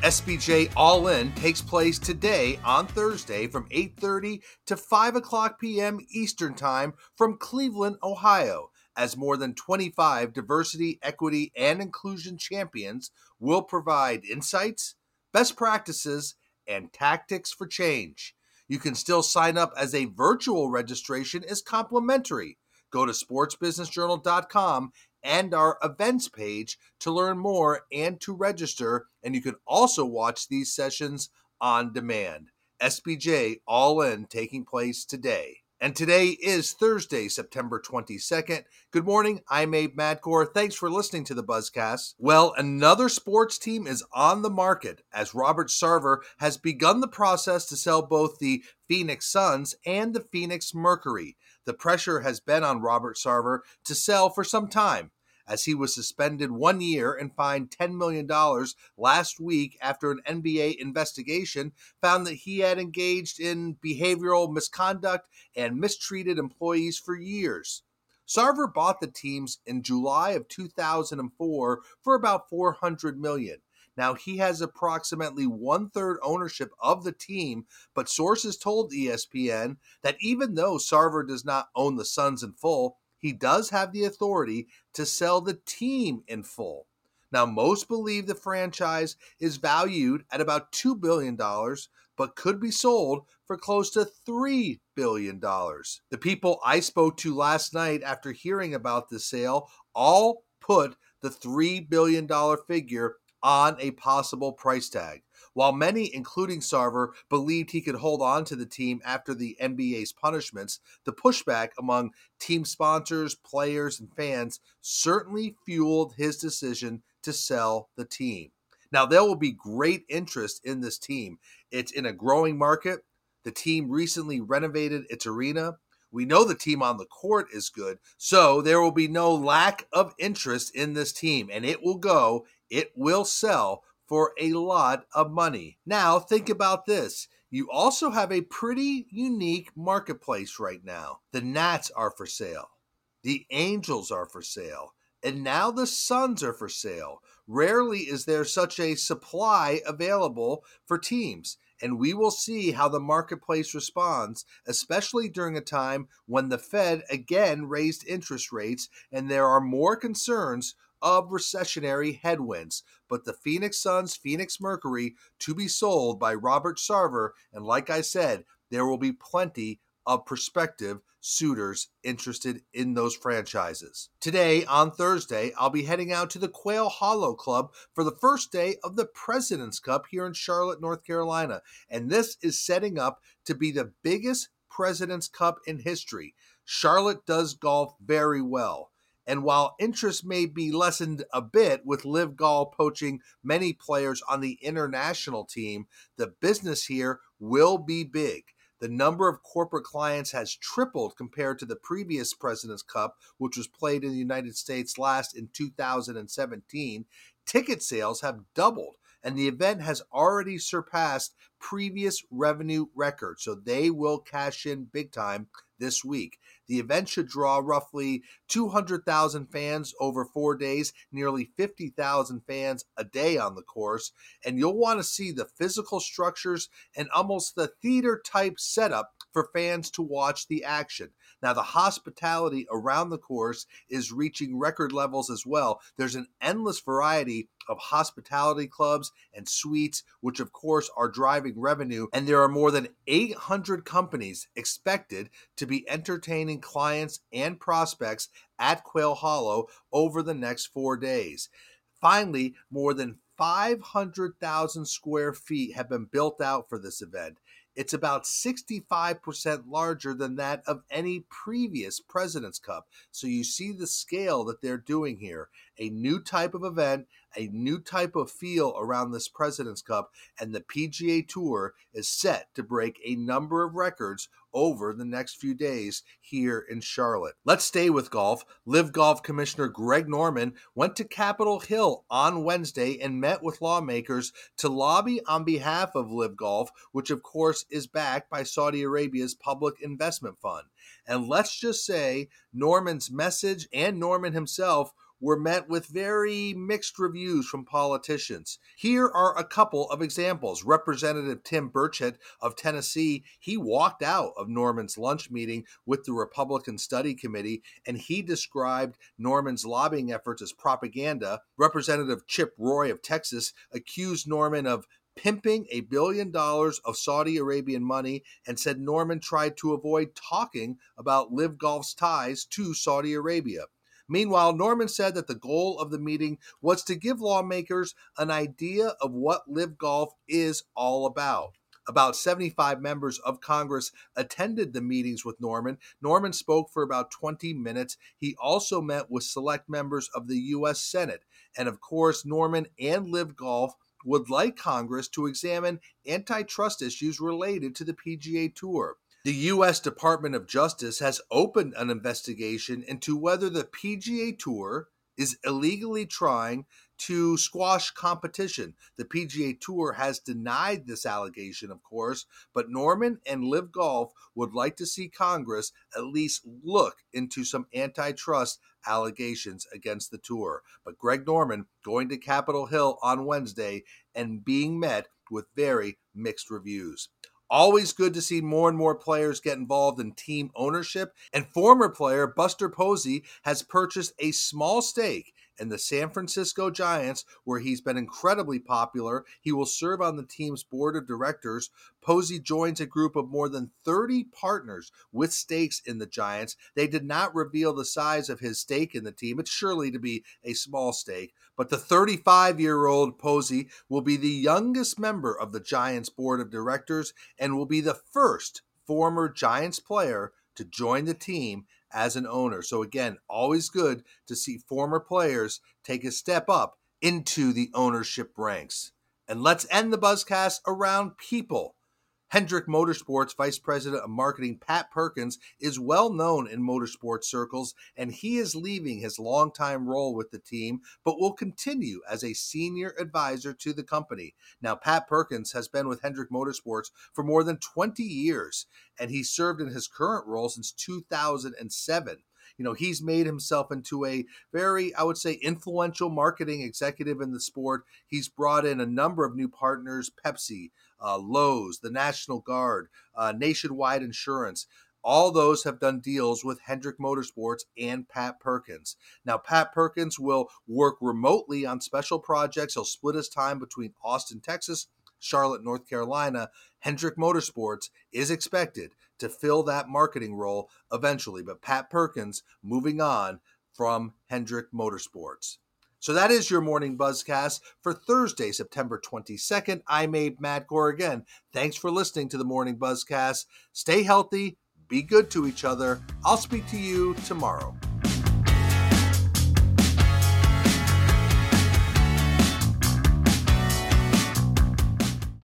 SBJ All In takes place today on Thursday from 8:30 to 5 o'clock p.m. Eastern Time from Cleveland, Ohio, as more than 25 diversity, equity, and inclusion champions will provide insights, best practices, and tactics for change. You can still sign up as a virtual registration is complimentary. Go to sportsbusinessjournal.com and our events page to learn more and to register, and you can also watch these sessions on demand. SBJ All In taking place today. And today is Thursday, September 22nd. Good morning, I'm Abe Madcore. Thanks for listening to the Buzzcast. Well, another sports team is on the market as Robert Sarver has begun the process to sell both the Phoenix Suns and the Phoenix Mercury. The pressure has been on Robert Sarver to sell for some time, as he was suspended 1 year and fined $10 million last week after an NBA investigation found that he had engaged in behavioral misconduct and mistreated employees for years. Sarver bought the teams in July of 2004 for about $400 million. Now, he has approximately one-third ownership of the team, but sources told ESPN that even though Sarver does not own the Suns in full, he does have the authority to sell the team in full. Now, most believe the franchise is valued at about $2 billion, but could be sold for close to $3 billion. The people I spoke to last night after hearing about the sale all put the $3 billion figure on a possible price tag. While many, including Sarver, believed he could hold on to the team after the NBA's punishments, the pushback among team sponsors, players, and fans certainly fueled his decision to sell the team. Now, there will be great interest in this team. It's in a growing market. The team recently renovated its arena. We know the team on the court is good, so there will be no lack of interest in this team, and it will sell for a lot of money. Now, think about this. You also have a pretty unique marketplace right now. The Nats are for sale. The Angels are for sale. And now the Suns are for sale. Rarely is there such a supply available for teams. And we will see how the marketplace responds, especially during a time when the Fed again raised interest rates and there are more concerns of recessionary headwinds. But the Phoenix Suns, Phoenix Mercury, to be sold by Robert Sarver, and like I said, there will be plenty of prospective suitors interested in those franchises. Today, on Thursday, I'll be heading out to the Quail Hollow Club for the first day of the President's Cup here in Charlotte, North Carolina. And this is setting up to be the biggest President's Cup in history. Charlotte does golf very well. And while interest may be lessened a bit with Live Golf poaching many players on the international team, the business here will be big. The number of corporate clients has tripled compared to the previous President's Cup, which was played in the United States last in 2017. Ticket sales have doubled, and the event has already surpassed previous revenue records, so they will cash in big time this week. The event should draw roughly 200,000 fans over 4 days, nearly 50,000 fans a day on the course, and you'll want to see the physical structures and almost the theater-type setup for fans to watch the action. Now, the hospitality around the course is reaching record levels as well. There's an endless variety of hospitality clubs and suites, which of course are driving revenue, and there are more than 800 companies expected to be entertaining clients and prospects at Quail Hollow over the next 4 days. Finally, more than 500,000 square feet have been built out for this event. It's about 65% larger than that of any previous President's Cup. So you see the scale that they're doing here. A new type of event, a new type of feel around this President's Cup, and the PGA Tour is set to break a number of records over the next few days here in Charlotte. Let's stay with golf. Live Golf Commissioner Greg Norman went to Capitol Hill on Wednesday and met with lawmakers to lobby on behalf of Live Golf, which of course is backed by Saudi Arabia's Public Investment Fund. And let's just say Norman's message and Norman himself were met with very mixed reviews from politicians. Here are a couple of examples. Representative Tim Burchett of Tennessee, he walked out of Norman's lunch meeting with the Republican Study Committee, and he described Norman's lobbying efforts as propaganda. Representative Chip Roy of Texas accused Norman of pimping $1 billion of Saudi Arabian money and said Norman tried to avoid talking about Live Golf's ties to Saudi Arabia. Meanwhile, Norman said that the goal of the meeting was to give lawmakers an idea of what Live Golf is all about. About 75 members of Congress attended the meetings with Norman. Norman spoke for about 20 minutes. He also met with select members of the U.S. Senate. And of course, Norman and Live Golf would like Congress to examine antitrust issues related to the PGA Tour. The U.S. Department of Justice has opened an investigation into whether the PGA Tour is illegally trying to squash competition. The PGA Tour has denied this allegation, of course, but Norman and Live Golf would like to see Congress at least look into some antitrust allegations against the tour. But Greg Norman going to Capitol Hill on Wednesday and being met with very mixed reviews. Always good to see more and more players get involved in team ownership, and former player Buster Posey has purchased a small stake in the San Francisco Giants, where he's been incredibly popular. He will serve on the team's board of directors. Posey joins a group of more than 30 partners with stakes in the Giants. They did not reveal the size of his stake in the team. It's surely to be a small stake, but the 35-year-old Posey will be the youngest member of the Giants board of directors and will be the first former Giants player to join the team as an owner. So again, always good to see former players take a step up into the ownership ranks. And let's end the Buzzcast around people. Hendrick Motorsports Vice President of Marketing Pat Perkins is well known in motorsports circles, and he is leaving his longtime role with the team, but will continue as a senior advisor to the company. Now, Pat Perkins has been with Hendrick Motorsports for more than 20 years, and he served in his current role since 2007. He's made himself into a very, I would say, influential marketing executive in the sport. He's brought in a number of new partners, Pepsi, Lowe's, the National Guard, Nationwide Insurance. All those have done deals with Hendrick Motorsports and Pat Perkins. Now, Pat Perkins will work remotely on special projects. He'll split his time between Austin, Texas, Charlotte, North Carolina. Hendrick Motorsports is expected to fill that marketing role eventually, but Pat Perkins moving on from Hendrick Motorsports. So that is your Morning Buzzcast for Thursday, September 22nd. I'm Abe Madcore again. Thanks for listening to the Morning Buzzcast. Stay healthy, be good to each other. I'll speak to you tomorrow.